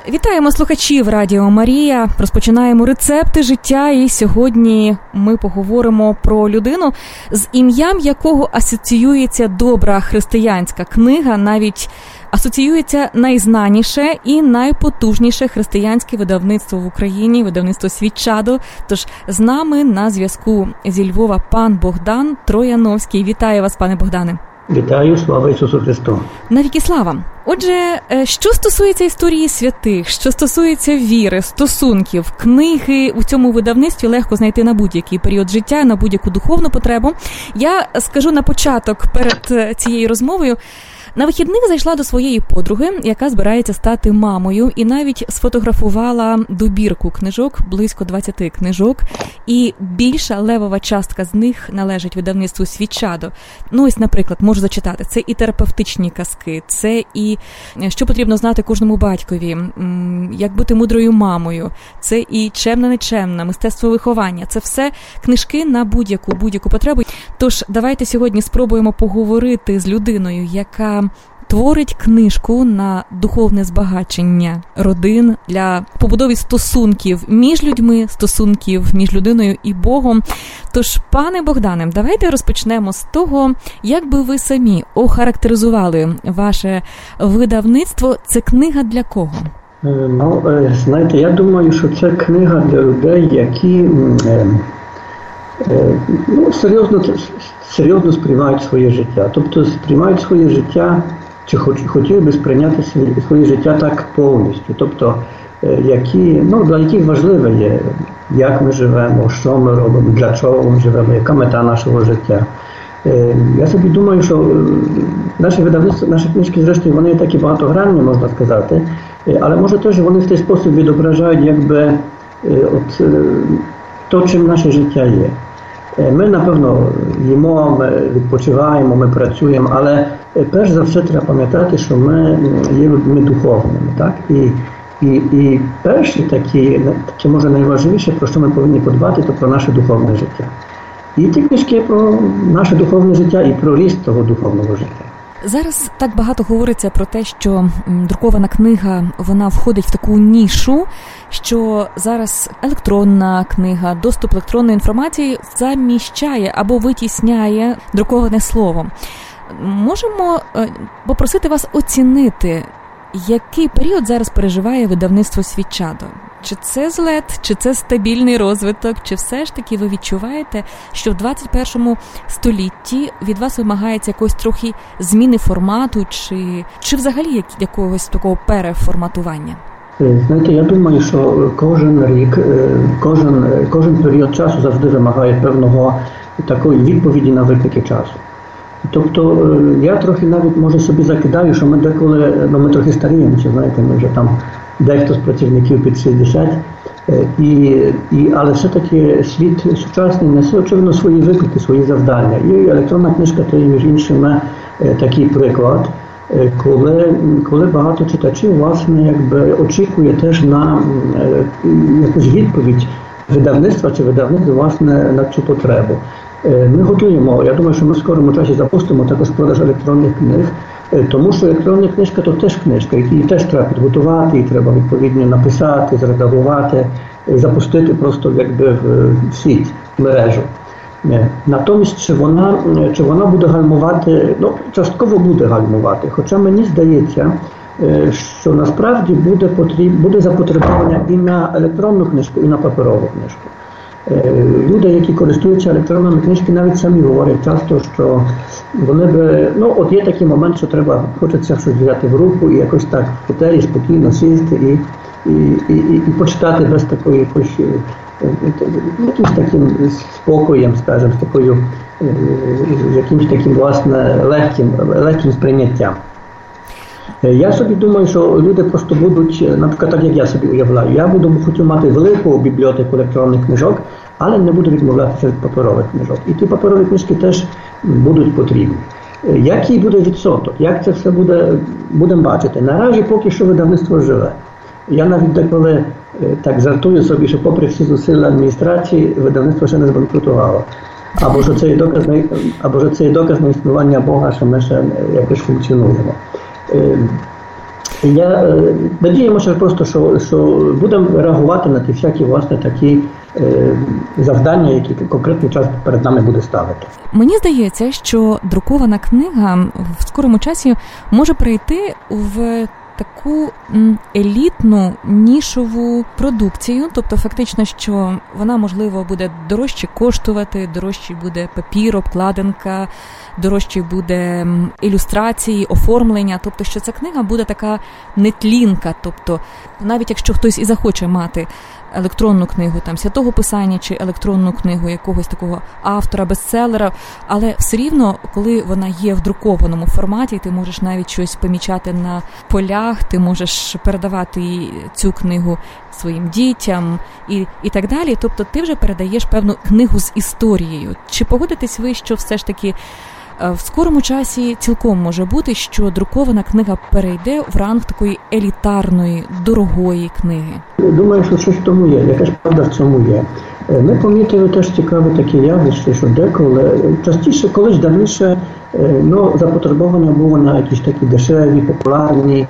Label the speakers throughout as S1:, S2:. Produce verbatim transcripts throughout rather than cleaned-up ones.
S1: Вітаємо слухачів Радіо Марія. Розпочинаємо рецепти життя, і сьогодні ми поговоримо про людину, з ім'ям якого асоціюється добра християнська книга, навіть асоціюється найзнаніше і найпотужніше християнське видавництво в Україні, видавництво «Свічадо». Тож з нами на зв'язку зі Львова пан Богдан Трояновський. Вітаю вас, пане Богдане.
S2: Вітаю, слава Ісусу Христу.
S1: Навіки слава. Отже, що стосується історії святих, що стосується віри, стосунків, книги у цьому видавництві легко знайти на будь-який період життя, на будь-яку духовну потребу. Я скажу на початок перед цією розмовою, на вихідних зайшла до своєї подруги, яка збирається стати мамою, і навіть сфотографувала добірку книжок, близько двадцяти книжок, і більша левова частка з них належить видавництву «Свічадо». Ну ось, наприклад, можу зачитати. Це і терапевтичні казки, це і що потрібно знати кожному батькові, як бути мудрою мамою, це і чемна-нечемна, мистецтво виховання. Це все книжки на будь-яку, будь-яку потребу. Тож давайте сьогодні спробуємо поговорити з людиною, яка творить книжку на духовне збагачення родин, для побудови стосунків між людьми, стосунків між людиною і Богом. Тож, пане Богдане, давайте розпочнемо з того, як би ви самі охарактеризували ваше видавництво. Це книга для кого?
S2: Ну, знаєте, я думаю, що це книга для людей, які ну, серйозно, серйозно сприймають своє життя. Тобто сприймають своє життя, чи хотіли би сприйняти своє життя так повністю. Тобто, які, ну, для яких важливо є, як ми живемо, що ми робимо, для чого ми живемо, яка мета нашого життя. Я собі думаю, що наші видавництва, наші книжки, зрештою, вони такі багатогранні, можна сказати, але може теж вони в той спосіб відображають, якби, от, то, чим наше життя є. Ми, напевно, їмо, ми відпочиваємо, ми працюємо, але перш за все треба пам'ятати, що ми є людьми духовними, так? І, і, і перші такі, такі, може, найважливіше, про що ми повинні подбати, то про наше духовне життя. І ті книжки про наше духовне життя і про ріст того духовного життя.
S1: Зараз так багато говориться про те, що друкована книга, вона входить в таку нішу, що зараз електронна книга, доступ електронної інформації заміщає або витісняє друковане слово. Можемо попросити вас оцінити, який період зараз переживає видавництво «Свічадо»? Чи це злет, чи це стабільний розвиток, чи все ж таки ви відчуваєте, що в двадцять першому столітті від вас вимагається якось трохи зміни формату, чи, чи взагалі якогось такого переформатування?
S2: Знаєте, я думаю, що кожен рік, кожен, кожен період часу завжди вимагає певного такої відповіді на виклики часу. Тобто я трохи навіть, може, собі закидаю, що ми деколи, ну ми трохи старіємо, чи знаєте, ми вже там дехто з працівників під шістдесят, і, і, але все-таки світ сучасний несе, очевидно, свої виклики, свої завдання. І електронна книжка – це, між іншими, такий приклад, коли, коли багато читачів, власне, якби очікує теж на якусь відповідь видавництва чи видавництва, власне, на цю потребу. Ми готуємо, я думаю, що ми в скорому часі запустимо також продаж електронних книг, тому що електронна книжка – то теж книжка, її теж треба підготувати, її треба відповідно написати, зредагувати, запустити просто якби в світ, в мережу. Натомість, чи вона, чи вона буде гальмувати, ну, частково буде гальмувати, хоча мені здається, що насправді буде, потріб, буде запотребування і на електронну книжку, і на паперову книжку. Люди, які користуються електронними книжками, навіть самі говорять часто, що вони би, ну, от є такий момент, що треба, хочеться щось взяти в руку і якось так в готелі спокійно сісти і, і, і, і, і почитати без такої якось, якимось таким спокоєм, скажімо, з такою, якимось таким, власне, легким, легким сприйняттям. Я собі думаю, що люди просто будуть, наприклад, так як я собі уявляю, я буду хотів мати велику бібліотеку електронних книжок, але не буду відмовлятися від паперових книжок. І ті паперові книжки теж будуть потрібні. Який буде відсоток? Як це все буде, будемо бачити. Наразі поки що видавництво живе. Я навіть деколи так жартую собі, що попри всі зусилля адміністрації, видавництво ще не збанкрутувало. Або що це є доказ на, або що це є доказ на існування Бога, що ми ще якось функціонуємо. Я надіємося просто, що, що будемо реагувати на ті всякі, власне, такі е, завдання, які конкретний час перед нами буде ставити.
S1: Мені здається, що друкована книга в скорому часі може перейти в таку елітну, нішову продукцію, тобто фактично, що вона, можливо, буде дорожче коштувати, дорожче буде папір, обкладинка, дорожче буде ілюстрації, оформлення, тобто, що ця книга буде така нетлінка, тобто, навіть якщо хтось і захоче мати електронну книгу там Святого Писання чи електронну книгу якогось такого автора, бестселера, але все рівно, коли вона є в друкованому форматі, ти можеш навіть щось помічати на полях, ти можеш передавати цю книгу своїм дітям і, і так далі. Тобто ти вже передаєш певну книгу з історією. Чи погодитесь ви, що все ж таки в скорому часі цілком може бути, що друкована книга перейде в ранг такої елітарної, дорогої книги?
S2: Думаю, що щось в тому є, якась правда в цьому є. Ми помітили теж цікаве таке явище, що деколи, частіше, колись давніше, ну, запотребовано було на якісь такі дешеві, популярні,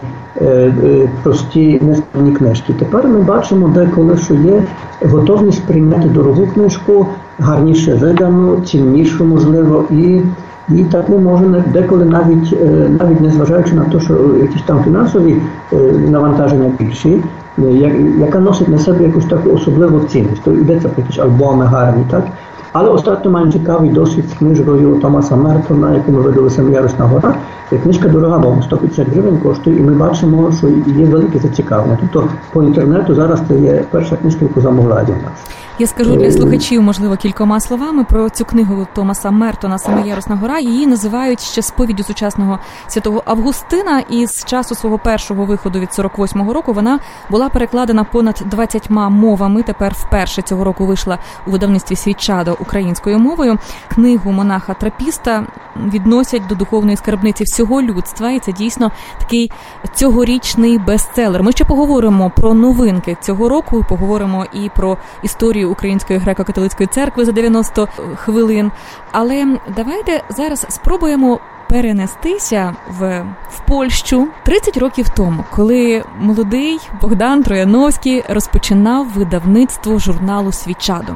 S2: прості, нескладні книжки. Тепер ми бачимо деколи, що є готовність прийняти дорогу книжку, гарніше видану, ціннішу, можливо, і І так не може деколи навіть, навіть незважаючи на те, що якісь там фінансові навантаження більші, яка носить на себе якусь таку особливу цінність. То йдеться про якісь альбоми гарні, так? Але остатньо маємо цікавий досвід з книжкою Томаса Мертона, яку ми видали «Сама Ярусна гора». Книжка дорога, бо сто п'ятдесят гривень коштує, і ми бачимо, що є велике зацікавлення. Тобто по інтернету зараз це є перша книжка, яку замовляють у нас.
S1: Я скажу для слухачів, можливо, кількома словами про цю книгу Томаса Мертона «Сама Ярусна гора». Її називають ще сповіддю сучасного святого Августина, і з часу свого першого виходу від сорок восьмого року вона була перекладена понад двадцятьма мовами. Тепер вперше цього року вийшла у видавництві «Свічадо» українською мовою. Книгу монаха-трапіста відносять до духовної скарбниці всього людства, і це дійсно такий цьогорічний бестселер. Ми ще поговоримо про новинки цього року, поговоримо і про історію Української греко-католицької церкви за дев'яносто хвилин. Але давайте зараз спробуємо перенестися в, в Польщу тридцять років тому, коли молодий Богдан Трояновський розпочинав видавництво журналу «Свічадо».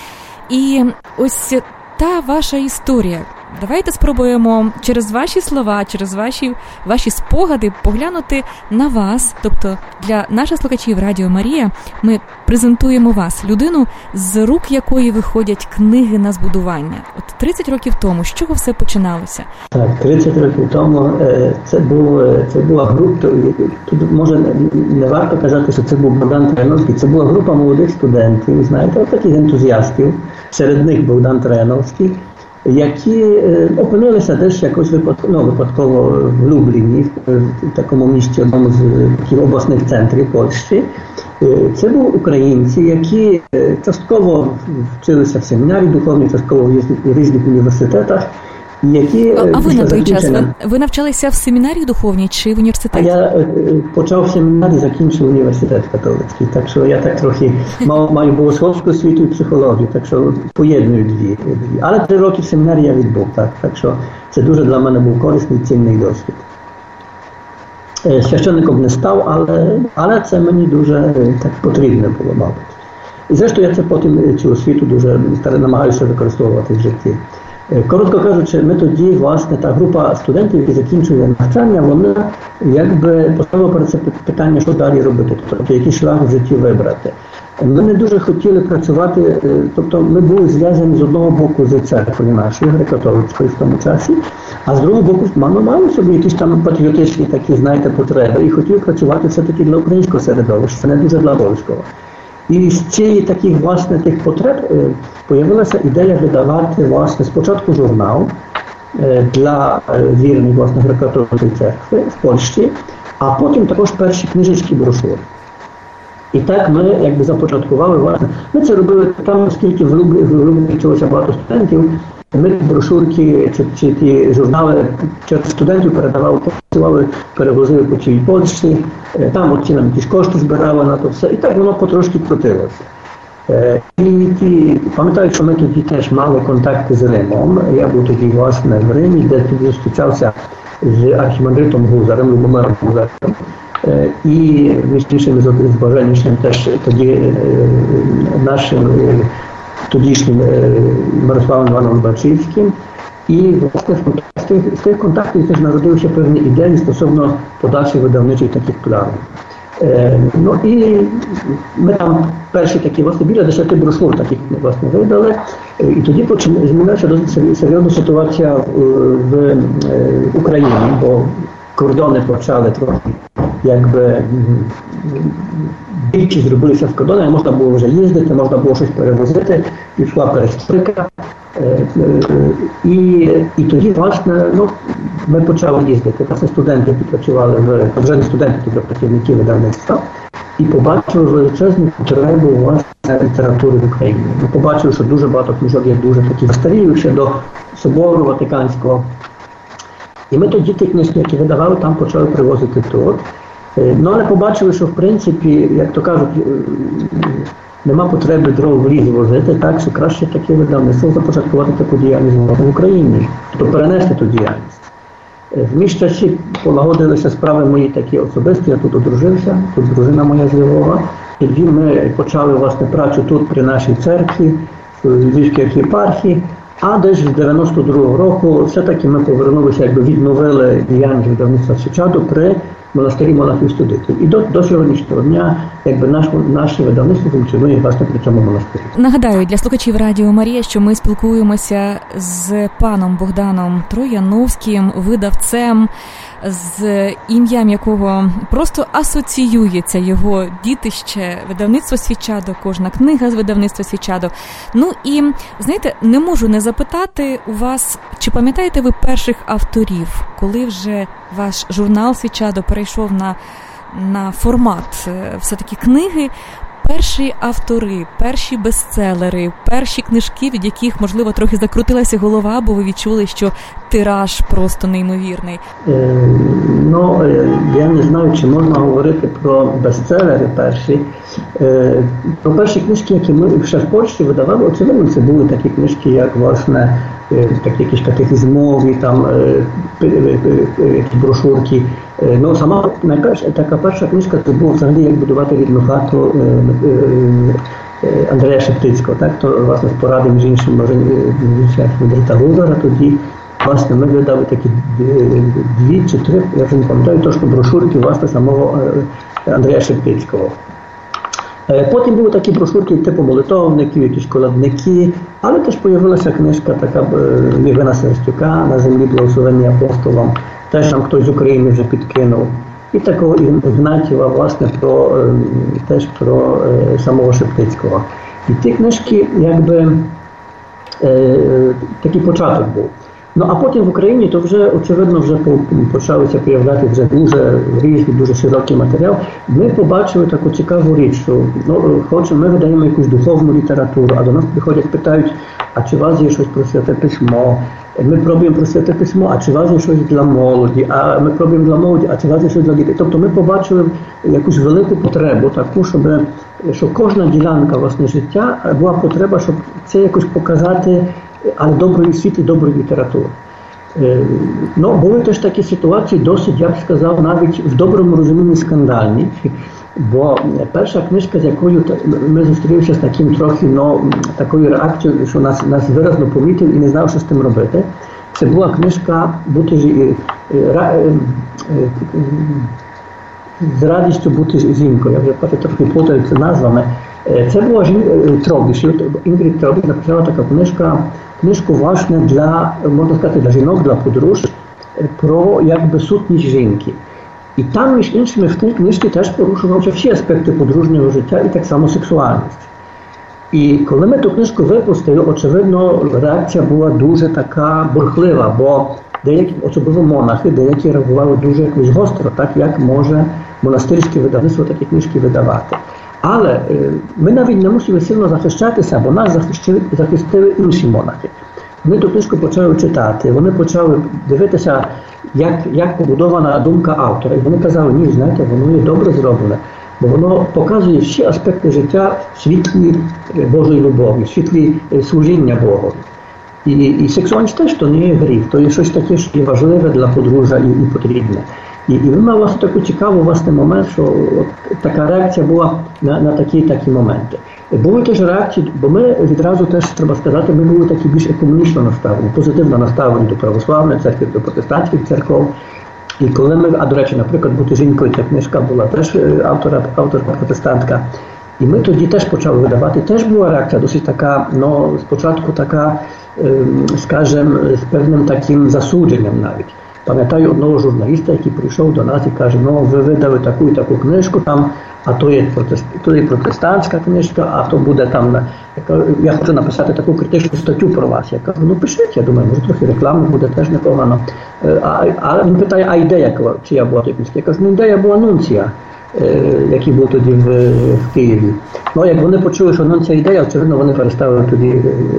S1: І ось та ваша історія. Давайте спробуємо через ваші слова, через ваші, ваші спогади поглянути на вас. Тобто для наших слухачів Радіо Марія ми презентуємо вас, людину, з рук якої виходять книги на збудування. От тридцять років тому, з чого все починалося?
S2: Так, тридцять років тому це, був, це була група, тут може не варто казати, що це був Богдан Трояновський, це була група молодих студентів, знаєте, таких ентузіастів, серед них Богдан Трояновський, які опинилися десь якось випадково, ну, випадково в Любліні, в такому місті, одному з таких обласних центрів Польщі. Це були українці, які частково вчилися в семінарі духовній, частково в різних університетах. Які,
S1: а а ви на той час, ви, ви навчалися в семінарії духовній чи в університеті?
S2: А я почав в семінарі, закінчив університет католицький, так що я так трохи мав, маю богословську освіту і психологію, так що поєдную дві. дві. Але три роки в семінарі я відбув, так, так що це дуже для мене був корисний, цінний досвід. Священником не став, але, але це мені дуже так потрібно було, мабуть. І зрештою я це потім цю освіту дуже намагаюся використовувати в житті. Коротко кажучи, ми тоді, власне, та група студентів, які закінчує навчання, вона якби поставила перед це питання, що далі робити, тобто який шлях в житті вибрати. Ми не дуже хотіли працювати, тобто ми були зв'язані з одного боку з церквою нашої, греко-католицької в тому часі, а з другого боку ми мали собі якісь там патріотичні такі, знаєте, потреби і хотіли працювати все-таки для українського середовища, не дуже для польського. І з цієї таких, власне, тих потреб появилася ідея видавати, власне, спочатку журнал для вірних, власне, греко-католицької церкви в Польщі, а потім також перші книжечки, брошури. І так ми якби започаткували, власне, ми це робили там, оскільки в Люблі, в Люблі вчилося багато студентів, ми брошурки чи, чи ті журнали через студентів передавали, працювали, перевозили по цій Польщі, там от ці нам якісь кошти збирали на то все, і так воно потрошки крутилося. І ті, пам'ятаю, що ми тоді теж мали контакти з Римом, я був тоді, власне, в Римі, де тоді зустрічався з архімандритом Гузарем, Любомиром Гузарем. І між іншим з Боженішем теж тоді нашим тодішнім Мирославом Івановичем Бачівським. І власне з тих, з тих контактів теж народилися певні ідеї стосовно подальших видавничих таких планів. Е, ну і ми там перші такі, власне, біля десяти брошур таких, власне, видали. Е, і тоді змінилася досить серйозна ситуація в, в, в Україні, бо кордони почали трохи, якби, більше зробилися в кордони, можна було вже їздити, можна було щось перевозити, пішла перестройка. І, і тоді, власне, ну, ми почали їздити. Власне, студенти, які працювали, в, вже не студенти, які працівники видавництва, і побачили величезну потребу, власне, літератури в Україні. Ми побачили, що дуже багато книжок є дуже такі застарілі ще до Собору Ватиканського. І ми тоді ті книжки, які видавали, там почали привозити тут. Ну, але побачили, що, в принципі, як то кажуть, нема потреби дров в ліс возити, так, що краще таке видавництво започаткувати таку діяльність в Україні, тобто перенести ту діяльність. В між часі полагодилися справи мої такі особисті, я тут одружився, тут дружина моя з Львова. Тоді ми почали, власне, працю тут при нашій церкві, в Львівській архієпархії, а десь з дев'яносто другого року все-таки ми повернулися, якби відновили діяльність видавництва Свічаду при монастирі монахів-студентів. І до, до сьогоднішнього дня, якби наш, наше видавництво функціонує, власне, при цьому монастирі.
S1: Нагадаю для слухачів Радіо Марія, що ми спілкуємося з паном Богданом Трояновським, видавцем, з ім'ям якого просто асоціюється його дітище, видавництво Свічадо, кожна книга з видавництва Свічадо. Ну і, знаєте, не можу не запитати у вас, чи пам'ятаєте ви перших авторів, коли вже ваш журнал Свічадо перейшов на, на формат все-таки книги, перші автори, перші бестселери, перші книжки, від яких, можливо, трохи закрутилася голова, бо ви відчули, що тираж просто неймовірний?
S2: Е, ну, я не знаю, чи можна говорити про бестселери перші. Е, про перші книжки, які ми ще в Польщі видавали, очевидно, це були такі книжки, як, власне, такі якісь катехізмові, там, якісь брошурки. Ну, сама найперша, така перша книжка, це була взагалі «Як будувати рідну хату» Андрея Шептицького. Так, то, власне, з поради, між іншим, Федорита Гузара тоді, власне, ми видали такі дві чи три, я вже не пам'ятаю, точно брошурки, власне, самого Андрея Шептицького. Потім були такі брошурки типу молитовників, якісь колядники, але теж з'явилася книжка така Євгена Серстюка «На землі благословені апостолам». Теж там хтось з України вже підкинув. І такого Ігнатіва, власне, про, теж про самого Шептицького. І ті книжки, якби, такий початок був. Ну, а потім в Україні то вже, очевидно, вже почалися появляти вже дуже різний, дуже широкий матеріал. Ми побачили таку цікаву річ, що ну, хочемо, ми видаємо якусь духовну літературу, а до нас приходять, питають, а чи у вас є щось про Святе Письмо? Ми пробуємо про Святе Письмо, а чи у вас є щось для молоді? А ми пробуємо для молоді, а чи у вас є щось для дітей? Тобто ми побачили якусь велику потребу таку, щоб, щоб кожна ділянка, власне, життя була потреба, щоб це якось показати, але доброї світ і доброї літератури. Ну, були теж такі ситуації, досить, я б сказав, навіть в доброму розумінні скандальні, бо перша книжка, з якою ми зустрілися з таким трохи, ну, такою реакцією, що нас, нас виразно помітив і не знав, що з тим робити, це була книжка «Бути з радістю бути жінкою». Я вже трохи плутаюся назвами. Це була Тробіш. Інгрід Тробіш написала така книжка, книжку, власне, для, можна сказати, для жінок, для подружжя, про, якби, сутність жінки. І там, між іншими, в тій книжці теж порушувалися всі аспекти подружнього життя і так само сексуальність. І коли ми ту книжку випустили, очевидно, реакція була дуже така бурхлива, бо деякі, особливо монахи, деякі реагували дуже якось гостро, так як може монастирське видавництво такі книжки видавати. Але ми навіть не мусили сильно захищатися, бо нас захистили, захистили інші монахи. Вони ту книжку почали читати, вони почали дивитися, як, як побудована думка автора. І вони казали, ні, знаєте, воно є добре зроблене, бо воно показує всі аспекти життя в світлі Божої любові, в світлі служіння Богу. І, і сексуальність теж то не є гріх, то є щось таке, що є важливе для подружжя і, і потрібне. І, і він мав власне таку цікаву власне момент, що от така реакція була на, на такі такі моменти. Були теж реакції, бо ми відразу теж, треба сказати, ми були такі більш економічно наставлені, позитивно наставлені до православної церкви, до протестантських церков. І коли ми, а до речі, наприклад, «Бути жінкою», ця книжка була теж автора, авторка протестантка, і ми тоді теж почали видавати, теж була реакція досить така, ну, спочатку така, скажімо, з певним таким засудженням навіть. Пам'ятаю одного журналіста, який прийшов до нас і каже, ну, ви видали таку і таку книжку там, а то є, протест, то є протестантська книжка, а то буде там, я хочу написати таку критичну статтю про вас. Я кажу, ну пишіть, я думаю, може трохи реклами буде теж непогано. А, а він питає, а ідея чия була тої книжки? Я кажу, ну ідея була Нунція, який був тоді в, в Києві. Ну, як вони почули, що Нунція ідея, очевидно, вони перестали тоді,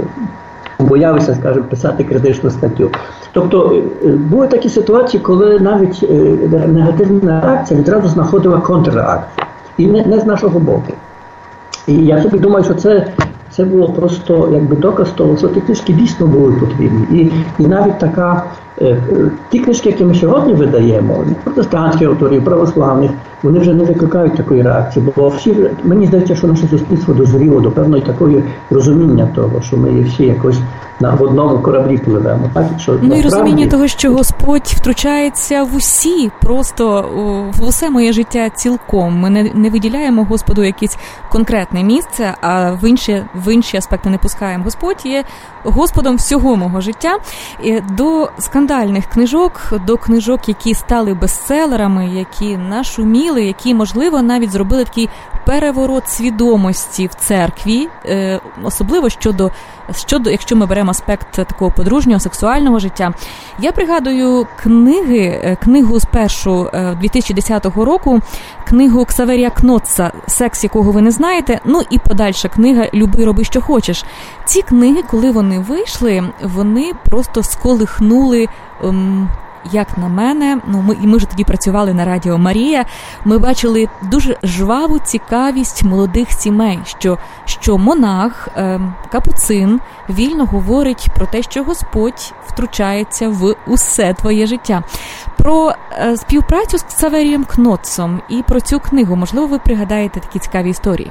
S2: боялися, скажімо, писати критичну статтю. Тобто були такі ситуації, коли навіть негативна реакція відразу знаходила контрреакцію. І не, не з нашого боку. І я собі думаю, що це, це було просто якби доказ того, що ті книжки дійсно були потрібні. І, і навіть така, е, ті книжки, які ми сьогодні видаємо, протестантські авторів, православних, вони вже не викликають такої реакції. Бо всі, мені здається, що наше суспільство дозріло до певної такої розуміння того, що ми всі якось на, в одному кораблі пливемо. Так? Що,
S1: ну і розуміння того, що Господь втручається в усі, просто в усе моє життя цілком. Ми не, не виділяємо Господу якесь конкретне місце, а в інші, в інші аспекти не пускаємо. Господь є Господом всього мого життя. І до скандальних книжок, до книжок, які стали бестселерами, які нашуміли, які, можливо, навіть зробили такий переворот свідомості в церкві, особливо щодо, щодо, якщо ми беремо аспект такого подружнього, сексуального життя. Я пригадую книги, книгу спершу дві тисячі десятого року, книгу Ксаверія Кнотса «Секс, якого ви не знаєте», ну і подальша книга «Люби, роби, що хочеш». Ці книги, коли вони вийшли, вони просто сколихнули, ем, як на мене, ну ми, і ми вже тоді працювали на Радіо Марія, ми бачили дуже жваву цікавість молодих сімей, що, що монах, е, капуцин вільно говорить про те, що Господь втручається в усе твоє життя. Про е, співпрацю з Ксаверієм Кнотсом і про цю книгу, можливо, ви пригадаєте такі цікаві історії?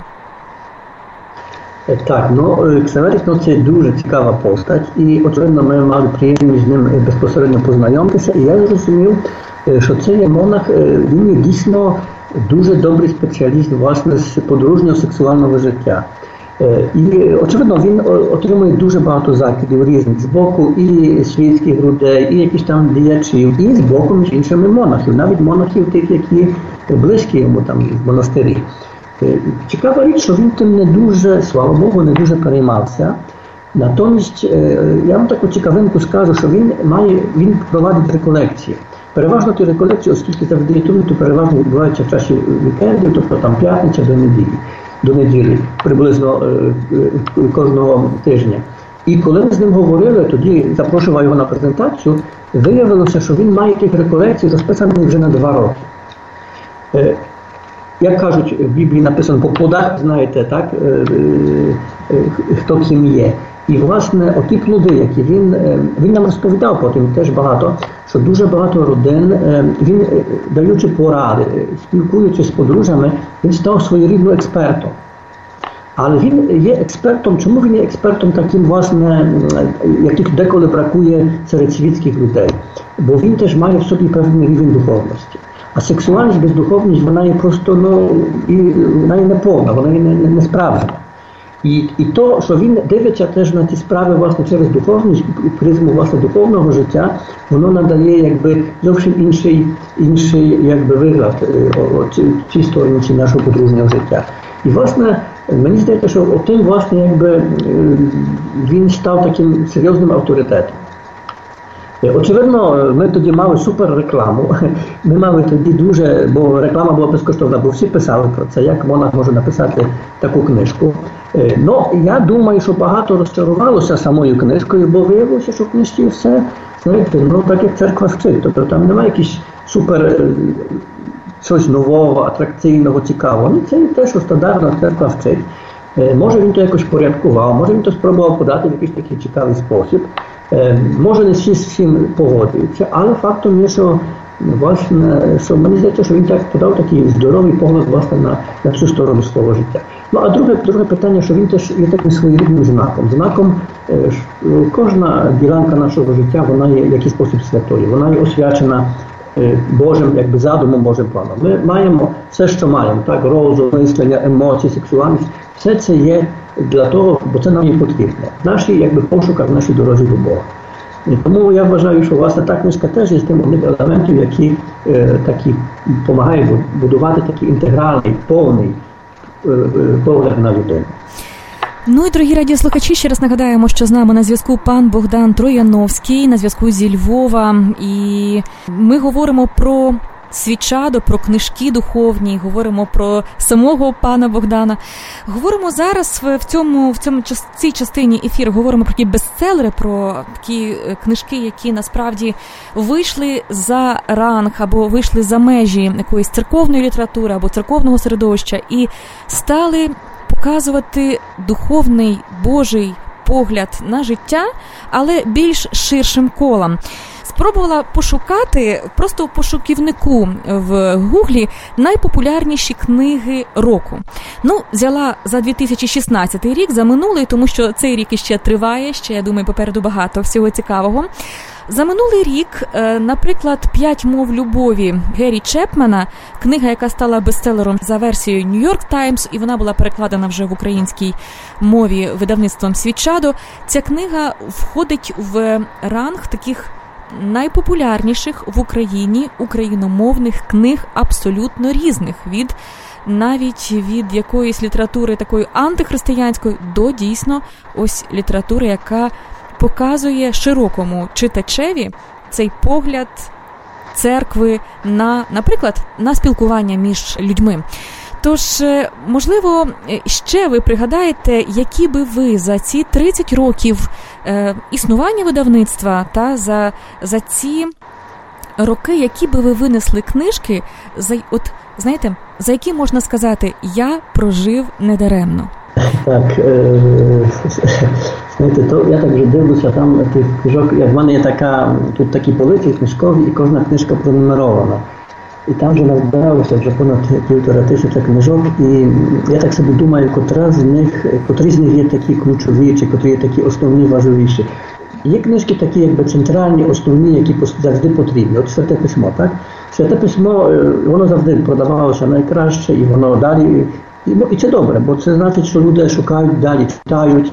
S2: Так, ну, Ксаверій Кнотс – це дуже цікава постать, і, очевидно, ми мали приємність з ним безпосередньо познайомитися, і я зрозумів, що це є монах, він є дійсно дуже добрий спеціаліст, власне, з подружнього сексуального життя. І, очевидно, він отримує дуже багато закидів різних, з боку і світських людей, і якісь там діячів, і з боку, між іншими, монахів, навіть монахів тих, які близькі йому там в монастирі. Цікава річ, що він тим не дуже, слава Богу, не дуже переймався. Натомість, я вам таку цікавинку скажу, що він має, він провадить реколекції. Переважно ті реколекції, оскільки завжди літують, то переважно відбуваються в часі вікендів, тобто там п'ятниця до неділі, до неділі, приблизно кожного тижня. І коли ми з ним говорили, тоді запрошував його на презентацію, виявилося, що він має тих реколекцій розписаних вже на два роки. Як кажуть, в Біблії написано по плодах, знаєте, так, хто ким є. І, власне, оті плоди, які він, він нам розповідав потім теж багато, що дуже багато родин, він, даючи поради, спілкуючись з подружжями, він став своєрідним експертом. Але він є експертом, чому він є експертом таким, власне, яких деколи бракує серед світських людей? Бо він теж має в собі певний рівень духовності. А сексуальність, бездуховність, вона є просто, ну, і вона є неповна, вона є не, не, не справжня. І, і то, що він дивиться теж на ці справи, власне, через духовність, призму, власне, духовного життя, воно надає, якби, зовсім інший, інший, якби, вигляд, чисто інший нашого подружнього життя. І, власне, мені здається, що отим, власне, якби, він став таким серйозним авторитетом. Очевидно, ми тоді мали супер рекламу, ми мали тоді дуже, бо реклама була безкоштовна, бо всі писали про це, як монах може написати таку книжку. Ну, я думаю, що багато розчарувалося самою книжкою, бо виявилося, що в книжці все, знаєте, ну, так як церква вчить, тобто там немає якісь супер щось нового, атракційного, цікавого. Ну, це те, що стандартно церква вчить. Може він то якось порядкував, може він то спробував подати в якийсь такий цікавий спосіб. Може не всі з цим погоджуються, але фактом є, що власне, що мені здається, що він так подав такий здоровий погляд, власне, на, на цю сторону свого життя. Ну, а друге, друге питання, що він теж є таким своєрідним знаком. Знаком, кожна ділянка нашого життя, вона є в якийсь спосіб святою, вона є освячена Божим, якби задумом, Божим планом. Ми маємо все, що маємо, так, розум, мислення, емоції, сексуальність, все це є для того, бо це нам є потрібне. В нашій, якби, пошуках, в нашій дорозі до Бога. І тому я вважаю, що, власне, та книжка теж є з тим одним елементом, які е, такі допомагають будувати такий інтегральний, повний е, е, погляд на людину.
S1: Ну і, дорогі радіослухачі, ще раз нагадаємо, що з нами на зв'язку пан Богдан Трояновський, на зв'язку зі Львова. І ми говоримо про свічадо, про книжки духовні, говоримо про самого пана Богдана. Говоримо зараз в цьому, в цьому цій частині ефіру, говоримо про ті бестселери, про такі книжки, які насправді вийшли за ранг або вийшли за межі якоїсь церковної літератури або церковного середовища і стали показувати духовний, Божий погляд на життя, але більш ширшим колом. Спробувала пошукати просто в пошуківнику в Гуглі найпопулярніші книги року. Ну, взяла за дві тисячі шістнадцятий рік, за минулий, тому що цей рік іще триває, ще, я думаю, попереду багато всього цікавого. За минулий рік, наприклад, «П'ять мов любові» Гері Чепмена, книга, яка стала бестселером за версією New York Times, і вона була перекладена вже в українській мові видавництвом «Свічадо». Ця книга входить в ранг таких найпопулярніших в Україні україномовних книг абсолютно різних, від навіть від якоїсь літератури такої антихристиянської до дійсно ось літератури, яка показує широкому читачеві цей погляд церкви на, наприклад, на спілкування між людьми. Тож, можливо, ще ви пригадаєте, які би ви за ці тридцять років е, існування видавництва та за, за ці роки, які би ви винесли книжки, за, от, знаєте, за які можна сказати, я прожив недаремно?
S2: Так, е, знаєте, то я так вже дивлюся, там тих книжок, як в мене є така, тут такі полиці книжкові, і кожна книжка пронумерована. І там вже назбиралося вже понад півтора тисяча книжок, і я так собі думаю, котра з них, котрі з них є такі ключові, чи котрі є такі основні, важливіші. Є книжки такі, якби центральні, основні, які завжди потрібні. От Святе Письмо, так? Святе Письмо, воно завжди продавалося найкраще, і воно далі, і, і це добре, бо це значить, що люди шукають далі, читають,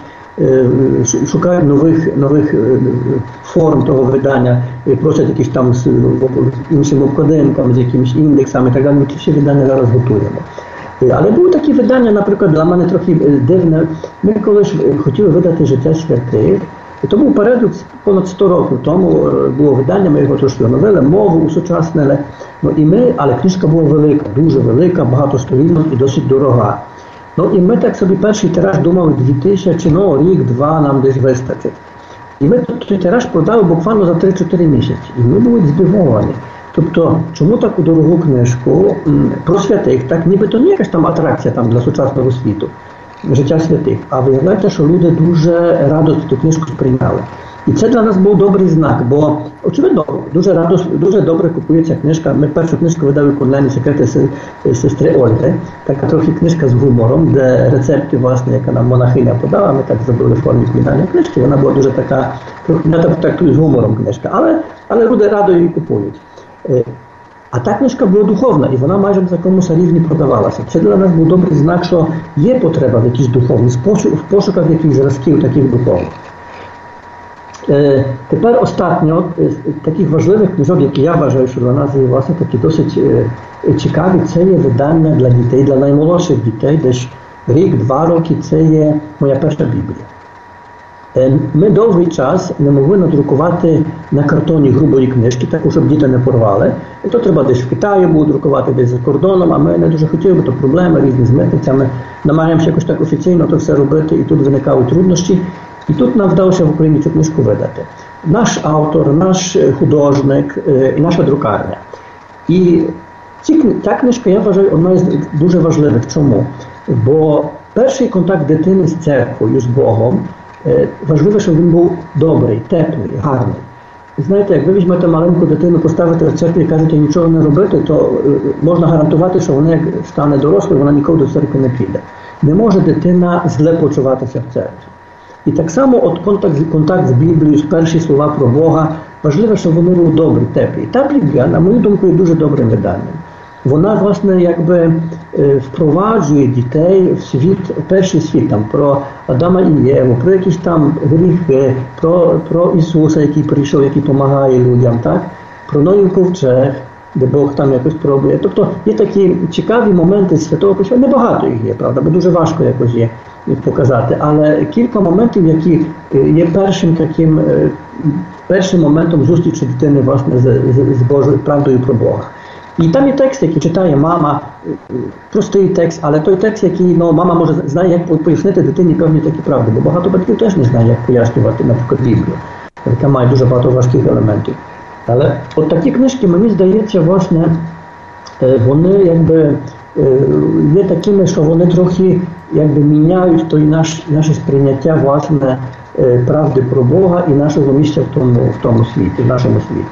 S2: шукають нових, нових форм того видання, просять якісь там з іншим обкладинками, з якимись індексами і так далі. Ми ці всі видання зараз готуємо. Але були такі видання, наприклад, для мене трохи дивне. Ми колись хотіли видати «Життя святих», і тому впереду, понад сто років тому було видання, ми його трошки оновили, мову усучаснили. Ну, і ми, але книжка була велика, дуже велика, багато сторінок і досить дорога. Ну і ми так собі перший тираж думали дві тисячі, ну рік-два нам десь вистачить. І ми той тираж продали буквально за три-чотири місяці. І ми були здивовані. Тобто, чому таку дорогу книжку про святих, так ніби то не якась там атракція там, для сучасного світу, «Життя святих», а виявляється, що люди дуже радо цю книжку сприйняли. І це для нас був добрий знак, бо, очевидно, дуже радо, дуже добре купується книжка. Ми першу книжку видали «Кулінарні секрети сестри Ольги», така трохи книжка з гумором, де рецепти, власне, яка нам монахиня подала, ми так зробили в формі кулінарної книжки, вона була дуже така, трохи не так трактую з гумором книжка, але, але люди радо її купують. А та книжка була духовна, і вона майже на такому рівні продавалася. Це для нас був добрий знак, що є потреба в якійсь духовній, в пошуках якихось зразків таких духовних. Е, тепер останньо таких важливих книжок, які я вважаю, що для нас є власне такі досить е, цікаві, це є видання для дітей, для наймолодших дітей, десь рік-два роки, це є моя перша Біблія. Е, ми довгий час не могли надрукувати на картоні грубої книжки, так, щоб діти не порвали. І то треба десь в Китаї було друкувати, десь за кордоном, а ми не дуже хотіли, бо то проблеми різні з митницями. Намагаємося якось так офіційно то все робити, і тут виникали труднощі. І тут нам вдалося в Україні цю книжку видати. Наш автор, наш художник і наша друкарня. І ці, ця книжка, я вважаю, одна з дуже важливих. Чому? Бо перший контакт дитини з церквою, з Богом, важливо, щоб він був добрий, теплий, гарний. Знаєте, як ви візьмете маленьку дитину, поставите в церкві і кажете нічого не робити, то можна гарантувати, що вона, як стане дорослою, вона ніколи до церкви не піде. Не може дитина зле почуватися в церкві. І так само от контакт, контакт з Біблією, перші слова про Бога, важливо, щоб вони були добрі, теплі. І та Біблія, на мою думку, є дуже добрим виданням. Вона, власне, якби впроваджує дітей в світ, перший світ, там, про Адама і Єву, про якісь там гріхи, про, про Ісуса, який прийшов, який допомагає людям, так? Про Ноїв ковчег, де Бог там якось пробує. Тобто є такі цікаві моменти Святого Письма, небагато їх є, правда, бо дуже важко якось є показати, але кілька моментів, які є першим таким, першим моментом зустрічі дитини, власне, з, з, з Божою правдою про Бога. І там є текст, який читає мама, простий текст, але той текст, який, ну, мама може знає, як пояснити дитині певні такі правди, бо багато батьків теж не знає, як пояснювати, наприклад, Біблію, яка має дуже багато важких елементів. Але от такі книжки, мені здається, власне, вони якби є такими, що вони трохи якби міняють той наш, наше сприйняття, власне, правди про Бога і нашого місця в тому, в тому світі, в нашому світі.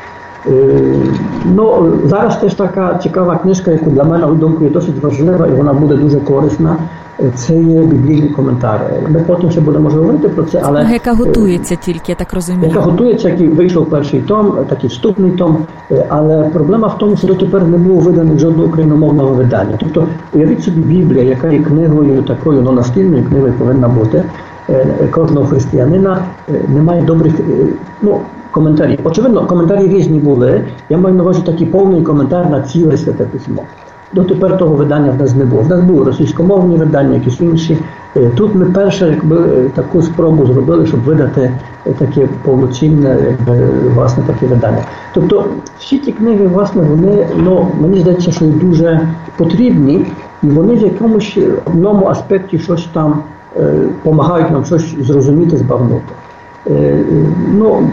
S2: Ну, зараз теж така цікава книжка, яку для мене, на думку, є досить важлива і вона буде дуже корисна. Це є біблійні коментарі. Ми потім ще будемо говорити про це, але...
S1: Яка готується тільки, я так розумію.
S2: Яка готується, який вийшов перший том, такий вступний том, але проблема в тому, що дотепер не було видано жодного україномовного видання. Тобто, уявіть собі Біблія, яка є книгою такою, ну, настільною книгою повинна бути, кожного християнина, немає добрих, ну, коментарів. Очевидно, коментарі різні були. Я маю на увазі такий повний коментар на ціле Святе Письмо. Дотепер того видання в нас не було. В нас були російськомовні видання, якісь інші. Тут ми перше, якби, таку спробу зробили, щоб видати таке повноцінне, якби, власне, таке видання. Тобто всі ті книги, власне, вони, ну, мені здається, що дуже потрібні, і вони в якомусь одному аспекті щось там допомагають нам щось зрозуміти, збагнути. Ну,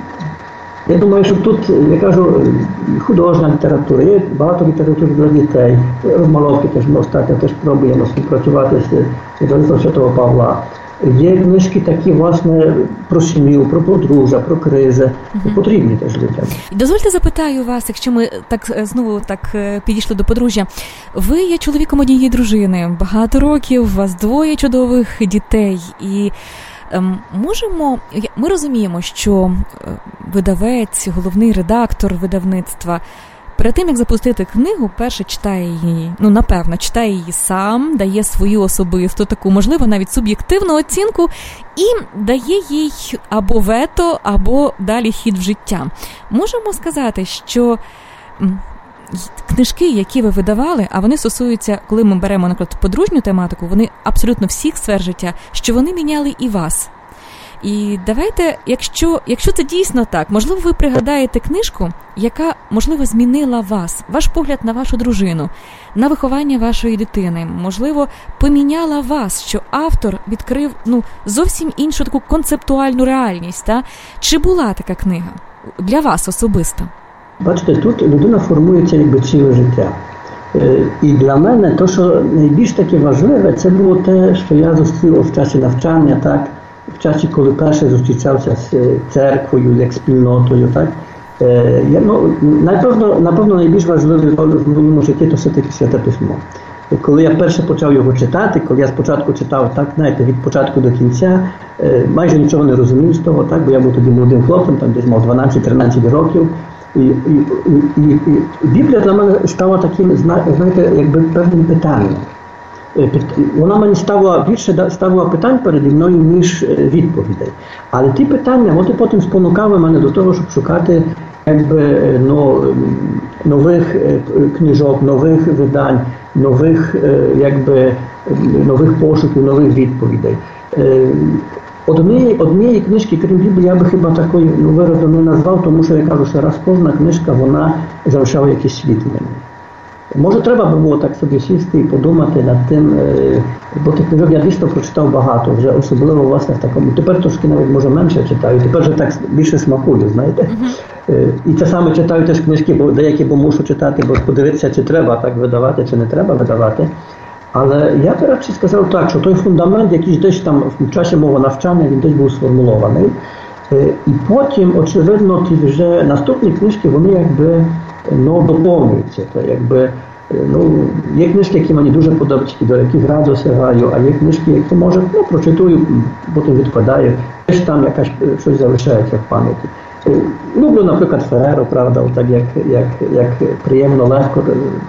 S2: я думаю, що тут, я кажу, художня література, є багато літератури для дітей, розмальовки теж ми остатньо теж пробуємо співпрацювати з видавництвом Святого Павла. Є книжки такі, власне, про сім'ю, про подружжя, про кризи, угу. Потрібні теж дітям.
S1: Дозвольте запитаю вас, якщо ми так знову так підійшли до подружжя. Ви є чоловіком однієї дружини, багато років, у вас двоє чудових дітей, і можемо, ми розуміємо, що видавець, головний редактор видавництва, перед тим, як запустити книгу, перше читає її, ну, напевно, читає її сам, дає свою особисту, таку, можливо, навіть суб'єктивну оцінку і дає їй або вето, або далі хід в життя. Можемо сказати, що книжки, які ви видавали, а вони стосуються, коли ми беремо, наприклад, подружню тематику, вони абсолютно всіх сфер життя, що вони міняли і вас. І давайте, якщо, якщо це дійсно так, можливо, ви пригадаєте книжку, яка, можливо, змінила вас, ваш погляд на вашу дружину, на виховання вашої дитини, можливо, поміняла вас, що автор відкрив, ну, зовсім іншу таку концептуальну реальність, та? Чи була така книга для вас особисто?
S2: Бачите, тут людина формується якби ціле життя. І для мене те, що найбільш таке важливе, це було те, що я зустрів в часі навчання, так, в часі, коли перше зустрічався з церквою, як спільнотою, так. Я, ну, напевно, напевно, найбільш важливе в моєму житті – це все-таки Святе Письмо. Коли я перше почав його читати, коли я спочатку читав, так, знаєте, від початку до кінця, майже нічого не розумів з того, так, бо я був тоді молодим хлопцем, там десь мав дванадцять-тринадцять років. І, і, і, і, і Біблія для мене стала таким, знаєте, якби певним питанням. Вона мені ставила, більше ставила питань переді мною, ніж відповідей. Але ті питання, вони потім спонукали мене до того, щоб шукати якби, ну, нових книжок, нових видань, нових, якби, нових пошуків, нових відповідей. Однієї, однієї книжки, крім Біблії, я би хіба такою, ну, виразу не назвав, тому що я кажу, що раз кожна книжка, вона залишала якийсь світ в мене. Може, треба би було так собі сісти і подумати над тим, бо тих книжок я дійсно прочитав багато, вже особливо, власне, в такому. Тепер трошки навіть, може, менше читаю, тепер вже так більше смакую, знаєте. Uh-huh. І це саме читаю теж книжки, бо деякі, бо мушу читати, бо подивитися, чи треба так видавати, чи не треба видавати. Але я б радше сказав так, що той фундамент, який десь там в часі мого навчання, він десь був сформулований. І потім, очевидно, ті вже наступні книжки, вони якби ну, доповнюються. То, якби, ну, є книжки, які мені дуже подобаються, до яких радо сягаю, а є книжки, які, може, ну, прочитую, потім відпадаю, теж там якась щось залишається в пам'яті. Люблю, наприклад, Фереро, правда, так як, як, як приємно, легко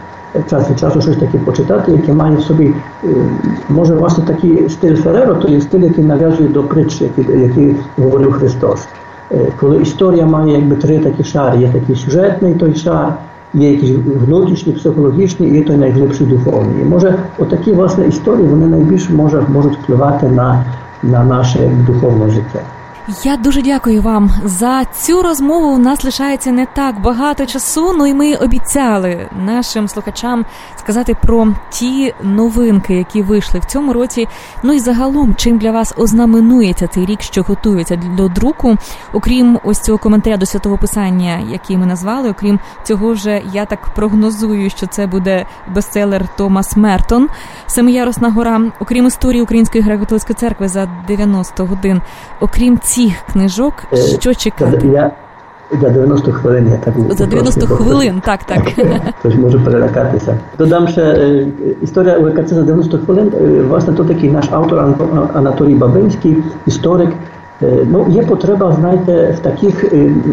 S2: час від часу щось таке почитати, яке має в собі, може, власне, такий стиль Фереро, то є стиль, який нав'язує до притч, який, який говорив Христос. Коли історія має якби три такі шари, є такий сюжетний той шар, є якийсь внутрішній, психологічний, і є той найглибший духовний. І може, отакі, власне, історії, вони найбільше може, можуть впливати на, на наше духовне життя.
S1: Я дуже дякую вам за цю розмову. У нас лишається не так багато часу, ну і ми обіцяли нашим слухачам сказати про ті новинки, які вийшли в цьому році. Ну і загалом, чим для вас ознаменується цей рік, що готується до друку, окрім ось цього коментаря до Святого Писання, який ми назвали, окрім цього ж, я так прогнозую, що це буде бестселер Томас Мертон «Семиярусна гора», окрім історії Української греко-католицької церкви за дев'яносто годин, окрім цих книжок, що чекати?
S2: Я за дев'яносто хвилин я так...
S1: За дев'яносто хвилин, так, так.
S2: Тож можу перелякатися. Додам ще, історія УГКЦ за дев'яносто хвилин, власне, то такий наш автор Анатолій Бабинський, історик. Ну, є потреба, знаєте, в таких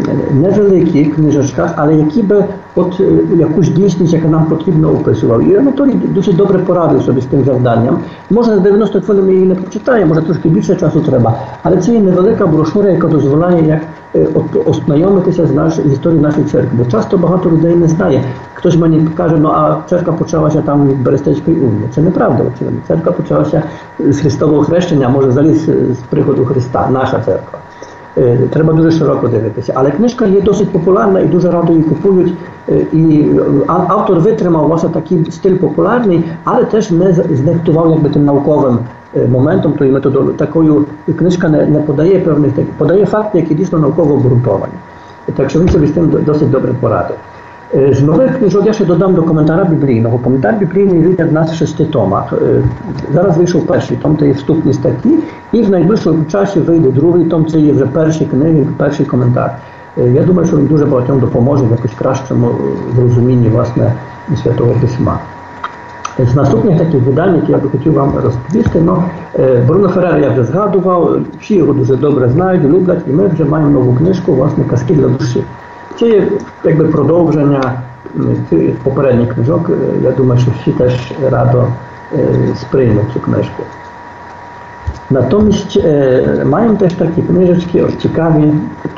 S2: невеликих книжечках, але які би от якусь дійсність, яка нам потрібно, описував. І Анатолій дуже добре порадив собі з тим завданням. Може, за дев'яносто хвилин ми її не прочитаємо, може трошки більше часу треба, але це є невелика брошура, яка дозволяє як ознайомитися з, наш, з історією нашої церкви. Бо часто багато людей не знає. Хтось мені каже, ну а церква почалася там від Берестейської унії. Це неправда, очевидно. Церква почалася з Христового хрещення, а може взагалі з, з приходу Христа, наша церква. Е, треба дуже широко дивитися. Але книжка є досить популярна і дуже радо її купують. Е, і автор витримав власне такий стиль популярний, але теж не знехтував якби тим науковим моментом, тою методологією. Такою книжка не, не подає певних, подає факти, які дійсно науково обґрунтовані. Так що він собі з тим досить добре порадив. З нових книжок я ще додам до коментаря біблійного. Коментар біблійний вийде в нас в шести томах. Зараз вийшов перший том, це є вступні статті, і в найближчому часі вийде другий том, це є вже перші книги, перший коментар. Я думаю, що він дуже багатьом допоможе в якось кращому зрозумінні, власне, Святого Письма. З наступних таких видань, які я би хотів вам розповісти, ну, Бруно Феррера я вже згадував, всі його дуже добре знають, люблять, і ми вже маємо нову книжку, власне, «Казки для душі». Це є якби продовження цих попередніх книжок. Я думаю, що всі теж радо сприймуть цю книжку. Натомість маємо теж такі книжечки, ось цікаві,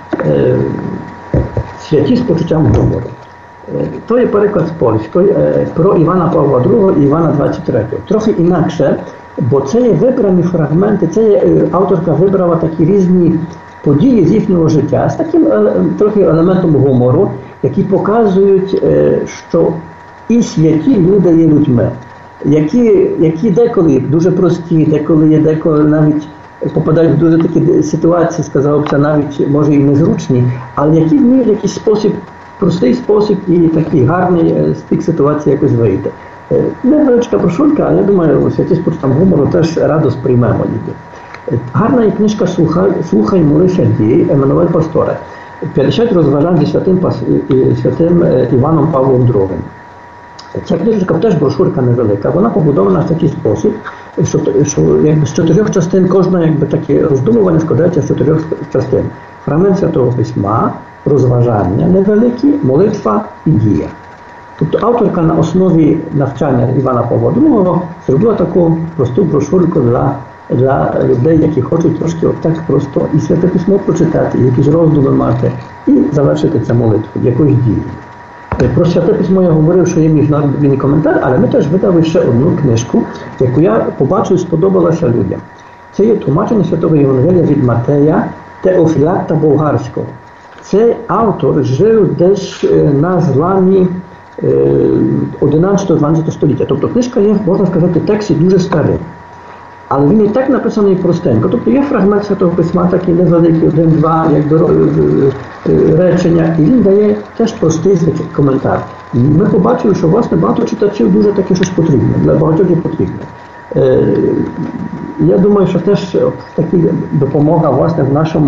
S2: «Святі з почуттям гумору». То є переклад з польської про Івана Павла другого і Івана двадцять третього. Трохи інакше, бо це є вибрані фрагменти, це є, авторка вибрала такі різні події з їхнього життя, з таким трохи елементом гумору, які показують, що і святі люди є людьми, які, які деколи дуже прості, деколи є деколи навіть попадають в дуже такі ситуації, сказав б, це навіть може і незручні, але які вміють в якийсь спосіб, простий спосіб і такий гарний з тих ситуацій якось вийти. Невеличка брошурка, але я думаю, святі з почуттям гумору теж радо сприймемо її. Гарна є книжка «Слухай, слухай молися, дій» Еммануель Пасторе. п'ятдесят розважань зі святим, святим Іваном Павлом другим. Ця книжка теж брошурка невелика. Вона побудована в такий спосіб, що, що якби, з чотирьох частин кожне якби, таке роздумування складається з чотирьох частин. Фрагмент Святого Письма, розважання невеликі, молитва і дія. Тобто авторка на основі навчання Івана Павла другого зробила таку просту брошурку для для людей, які хочуть трошки отак просто і Святе Письмо прочитати, і якісь роздуми мати, і завершити це молитву, якоюсь дією. Про Святе Письмо я говорив, що є міжнародний коментар, але ми теж видали ще одну книжку, яку я побачив і сподобалася людям. Це є тлумачення Святого Євангелія від Матея Теофілакта Болгарського. Цей автор жив десь на зламі одинадцятого-дванадцятого століття. Тобто книжка є, можна сказати, текст дуже старий. Але він і так написаний простенько. Тобто є фрагмент Святого Письма, такий невеликий, один-два, як до речення, і він дає теж простий коментар. І ми побачили, що, власне, багато читачів дуже таке щось потрібне, для багатьох є потрібне. Я думаю, що теж така допомога, власне, в нашому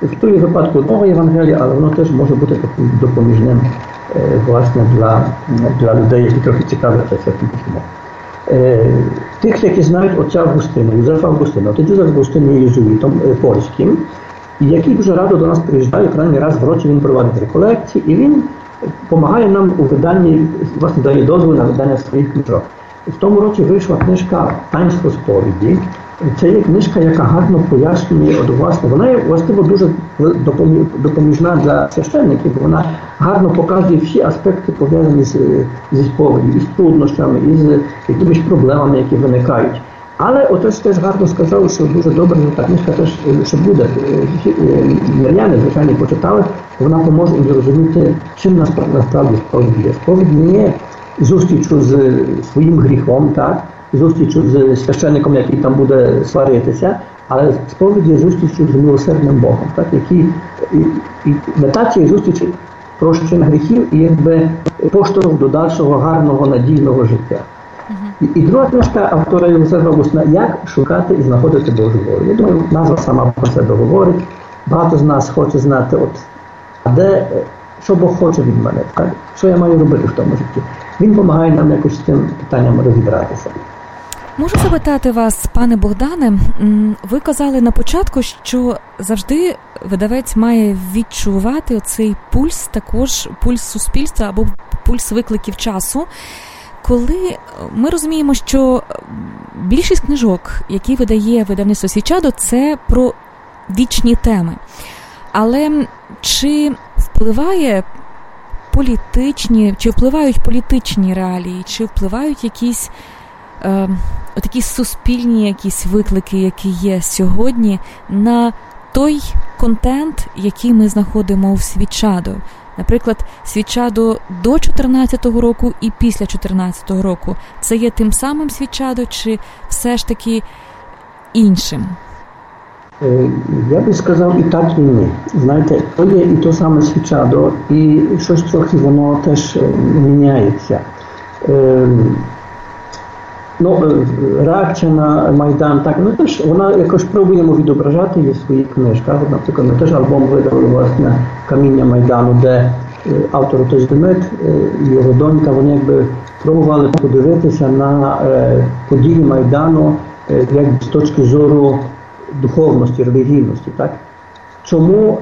S2: В тому випадку одного Євангелія, але воно теж може бути таким допоміжним, власне, для, для людей, які трохи цікавляться Святим Письмом. Тих, які знають отця Августина, Юзефа Августина. Отець Юзеф Августин є єзуїтом польським, і який дуже радо до нас приїжджає, принаймні раз в році він проводить реколекції, і він допомагає нам у виданні, власне, дає дозвіл на видання своїх книжок. В тому році вийшла книжка «Таїнство сповіді». Це є книжка, яка гарно пояснює, от, власне, вона є, властиво, дуже допоміжна для священників, бо вона гарно показує всі аспекти, пов'язані з, зі сповіді, із труднощами, із якимись проблемами, які виникають. Але отець теж гарно сказав, що дуже добре, що та книжка теж, що буде, миряни, звичайно, почитали, вона поможе їм зрозуміти, чим насправді сповідь є. Сповідь не є зустрічю з своїм гріхом, так? Зустрічю з священником, який там буде сваритися, але сповідь є зустрічю з милосердним Богом, так? Які, і, і мета цієї зустрічі прощення гріхів і якби поштовх до дальшого гарного, надійного життя. І, і друга книжка автора Юзефа Августина «Як шукати і знаходити Божу волю». Я думаю, назва сама про себе говорить. Багато з нас хоче знати, от, а де, що Бог хоче від мене, так? Що я маю робити в тому житті. Він допомагає нам якось з цим питанням розібратися.
S1: Можу запитати вас, пане Богдане, ви казали на початку, що завжди видавець має відчувати оцей пульс, також пульс суспільства або пульс викликів часу, коли ми розуміємо, що більшість книжок, які видає видавництво «Свічадо», це про вічні теми. Але чи впливає політичні, чи впливають політичні реалії, чи впливають якісь е, такі суспільні якісь виклики, які є сьогодні, на той контент, який ми знаходимо у «Свічадо»? Наприклад, «Свічадо» до чотирнадцятого року і після чотирнадцятого року. Це є тим самим «Свічадо» чи все ж таки іншим?
S2: Я би сказав і так, і ні. Знаєте, то є і то саме «Свічадо», і щось трохи воно теж міняється. Ну, реакція на Майдан, так, ну теж вона якось пробуємо відображати її в своїх книжках. Наприклад, ми теж альбом видали, власне, «Каміння Майдану», де автор отець Демид і його донька, вони якби пробували подивитися на події Майдану якби з точки зору духовності, релігійності, так? Чому?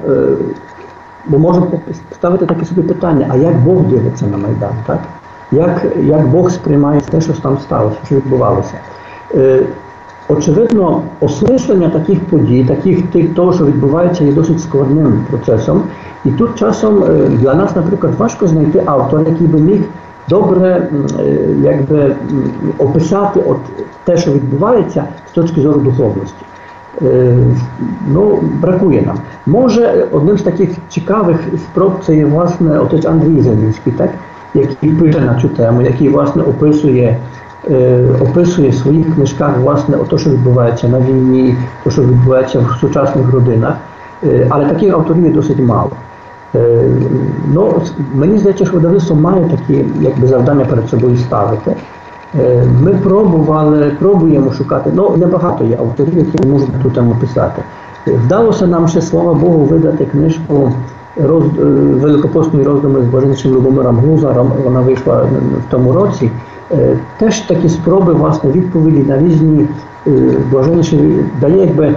S2: Бо можемо поставити таке собі питання, а як Бог дивиться на Майдан, так? Як, як Бог сприймає те, що там сталося, що відбувалося. Е, очевидно, осмислення таких подій, таких тих, того, що відбувається, є досить складним процесом. І тут часом е, для нас, наприклад, важко знайти автора, який би міг добре е, якби, описати от те, що відбувається, з точки зору духовності. Е, ну, бракує нам. Може, одним з таких цікавих спроб це є, власне, отець Андрій Зелінський, так? Який пише на цю тему, який, власне, описує, е, описує в своїх книжках, власне, те, що відбувається на війні, те, що відбувається в сучасних родинах. Е, але таких авторів є досить мало. Е, ну, мені здається, що видавництво має такі, якби, завдання перед собою ставити. Е, ми пробували, пробуємо шукати, ну, небагато є авторів, які можуть ту тему писати. Е, вдалося нам ще, слава Богу, видати книжку Роз... великопостні роздуми з блаженнішим Любомиром Глузаром, вона вийшла в тому році. Теж такі спроби, власне, відповіді на різні блаженніші, дає якби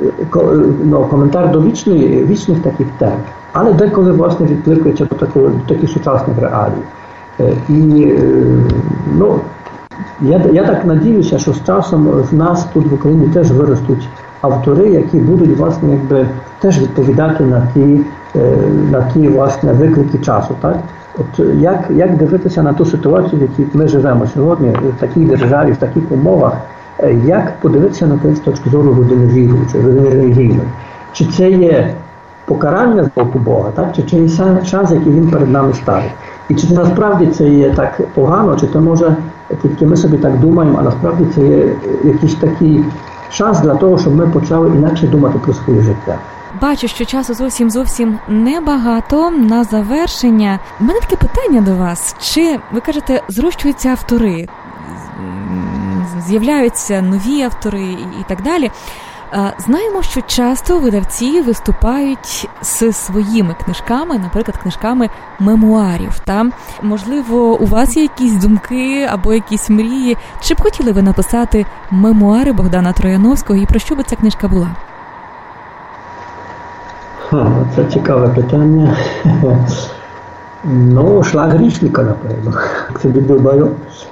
S2: ну, коментар до вічної, вічних таких тем, але деколи, власне, відкликується до, такого, до таких сучасних реалій. І ну, я, я так надіюся, що з часом в нас тут в Україні теж виростуть автори, які будуть, власне, якби теж відповідати на ті, на ті, власне, виклики часу, так? От як, як дивитися на ту ситуацію, в якій ми живемо сьогодні, в такій державі, в таких умовах, як подивитися на те з точки зору людини віруючої, людини релігійної? Чи це є покарання з боку Бога, так? Чи це є шанс, який він перед нами ставить? І чи це насправді це є так погано, чи це може тільки ми собі так думаємо, а насправді це є якийсь такий шанс для того, щоб ми почали інакше думати про своє життя?
S1: Бачу, що часу зовсім зовсім небагато. На завершення у мене таке питання до вас. Чи, ви кажете, зрощуються автори, з'являються нові автори і так далі. Знаємо, що часто видавці виступають з своїми книжками, наприклад, книжками мемуарів. Та, можливо, у вас є якісь думки або якісь мрії? Чи б хотіли ви написати мемуари Богдана Трояновського і про що би ця книжка була?
S2: Ха, це цікаве питання. Ну, шлях грішника, напевно. Собі думаю.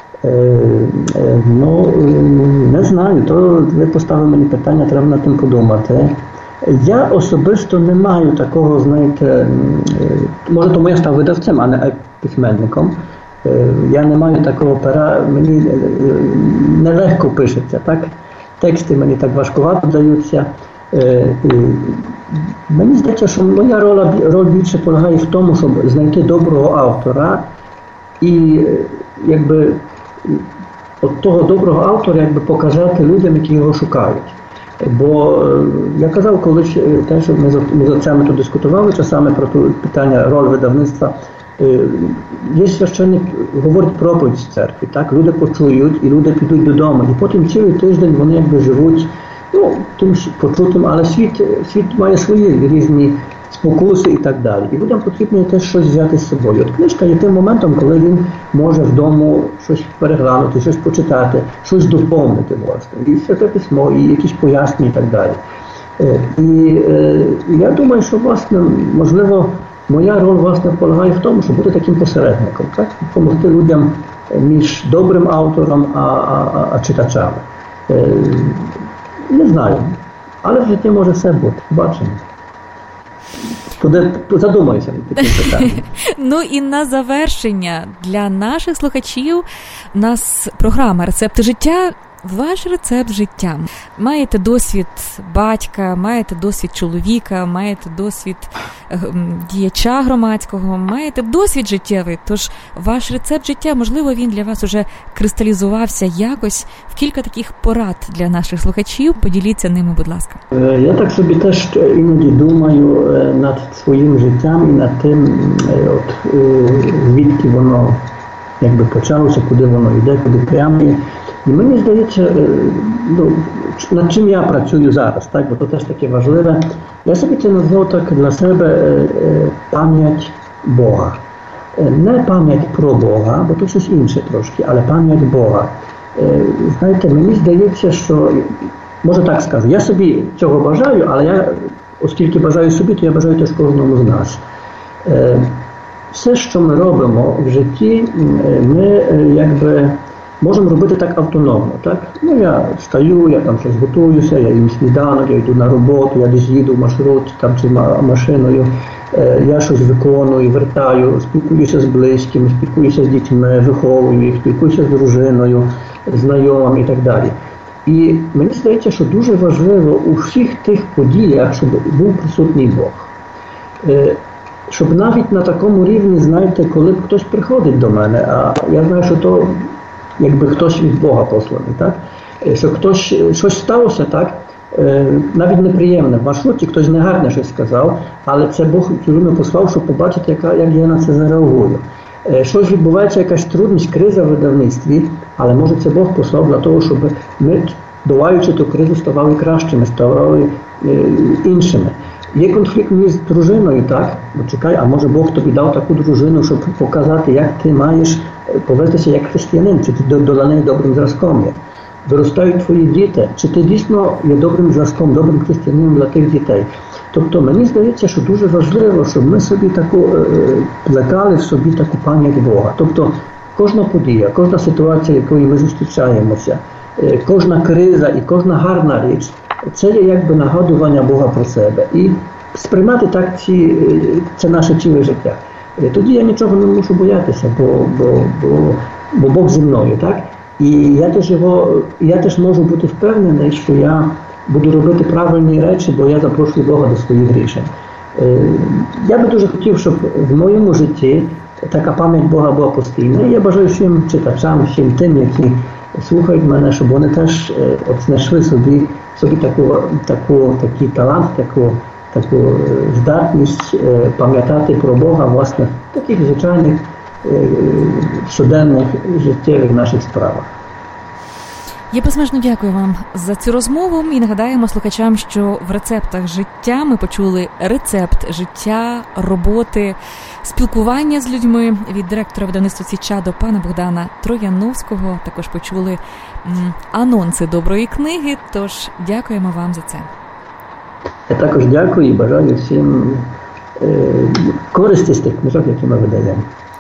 S2: Ну, не знаю, то ви поставили мені питання, треба над тим подумати. Я особисто не маю такого, знаєте, може тому я став видавцем, а не письменником. Я не маю такого пера, мені нелегко пишеться, так? Тексти мені так важкувато даються. Мені здається, що моя роль, роль більше полягає в тому, щоб знайти доброго автора і якби от того доброго автора якби показати людям, які його шукають. Бо я казав колись, те, що ми з, ми з отцями тут дискутували часами про ту питання роль видавництва. Є священник, говорить проповідь в церкві, так? Люди почують і люди підуть додому. І потім цілий тиждень вони якби живуть, ну, тим почутим, але світ, світ має свої різні спокуси і так далі. І людям потрібно теж щось взяти з собою. От книжка є тим моментом, коли він може вдома щось переглянути, щось почитати, щось доповнити, власне. І Святе Письмо, і якісь пояснення і так далі. І е, я думаю, що, власне, можливо, моя роль, власне, полягає в тому, щоб бути таким посередником, так? Допомогти людям між добрим автором, а, а, а читачами. Е, не знаю, але в житті може все бути. Бачимо. Задумайся над таким питанням.
S1: Ну і на завершення для наших слухачів у нас програма «Рецепти життя». Ваш рецепт життя. Маєте досвід батька, маєте досвід чоловіка, маєте досвід діяча громадського, маєте досвід життєвий. Тож ваш рецепт життя, можливо, він для вас уже кристалізувався якось в кілька таких порад для наших слухачів. Поділіться ними, будь ласка.
S2: Я так собі теж іноді думаю над своїм життям і над тим, от, звідки воно якби почалося, куди воно йде, куди прямує. І мені здається, ну, над чим я працюю зараз, так, бо це теж таке важливе. Я собі це назвав так для себе пам'ять Бога. Не пам'ять про Бога, бо то щось інше трошки, але пам'ять Бога. Знаєте, мені здається, що, може так скажу, я собі цього бажаю, але я, оскільки бажаю собі, то я бажаю теж кожному з нас. Все, що ми робимо в житті, ми якби можемо робити так автономно, так? Ну, я встаю, я там щось готуюся, я їм сніданок, я йду на роботу, я десь їду в маршрут, там чи машиною, я щось виконую, вертаю, спілкуюся з близькими, спілкуюся з дітьми, виховую їх, спілкуюся з дружиною, знайомими і так далі. І мені здається, що дуже важливо у всіх тих подіях, щоб був присутній Бог. Щоб навіть на такому рівні, знаєте, коли хтось приходить до мене, а я знаю, що то якби хтось від Бога посланий, так? Що хтось, щось сталося, так? Навіть неприємне. В маршруті хтось негарне щось сказав, але це Бог людину послав, щоб побачити, яка, як я на це зареагую. Щось відбувається, якась трудність, криза в видавництві, але може це Бог послав для того, щоб ми, долаючи ту кризу, ставали кращими, ставали іншими. Є конфлікт між дружиною, так? Бо чекай, а може Бог тобі дав таку дружину, щоб показати, як ти маєш повестися як християнин, чи ти до неї добрим зразком є. Виростають твої діти, чи ти дійсно є добрим зразком, добрим християнином для тих дітей. Тобто мені здається, що дуже важливо, щоб ми собі таку плекали в собі таку пам'ять Бога. Тобто кожна подія, кожна ситуація, якою ми зустрічаємося, кожна криза і кожна гарна річ, це є якби нагадування Бога про себе. І сприймати так ці, це наше ціле життя. Тоді я нічого не мушу боятися, бо, бо, бо, бо Бог зі мною, так? І я теж, його, я теж можу бути впевнений, що я буду робити правильні речі, бо я запрошую Бога до своїх рішень. Я би дуже хотів, щоб в моєму житті така пам'ять Бога була постійна. І я бажаю всім читачам, всім тим, які слухають мене, щоб вони теж от знайшли собі, собі таку, таку, такий талант, таку, таку здатність пам'ятати про Бога, власне, в таких звичайних щоденних життєвих наших справах.
S1: Я безмежно дякую вам за цю розмову і нагадаємо слухачам, що в рецептах життя ми почули рецепт життя, роботи, спілкування з людьми від директора видавництва «Січа» до пана Богдана Трояновського. Також почули м, анонси доброї книги, тож дякуємо вам за це.
S2: Я також дякую і бажаю всім е, користі з тих книжок, які ми видаємо.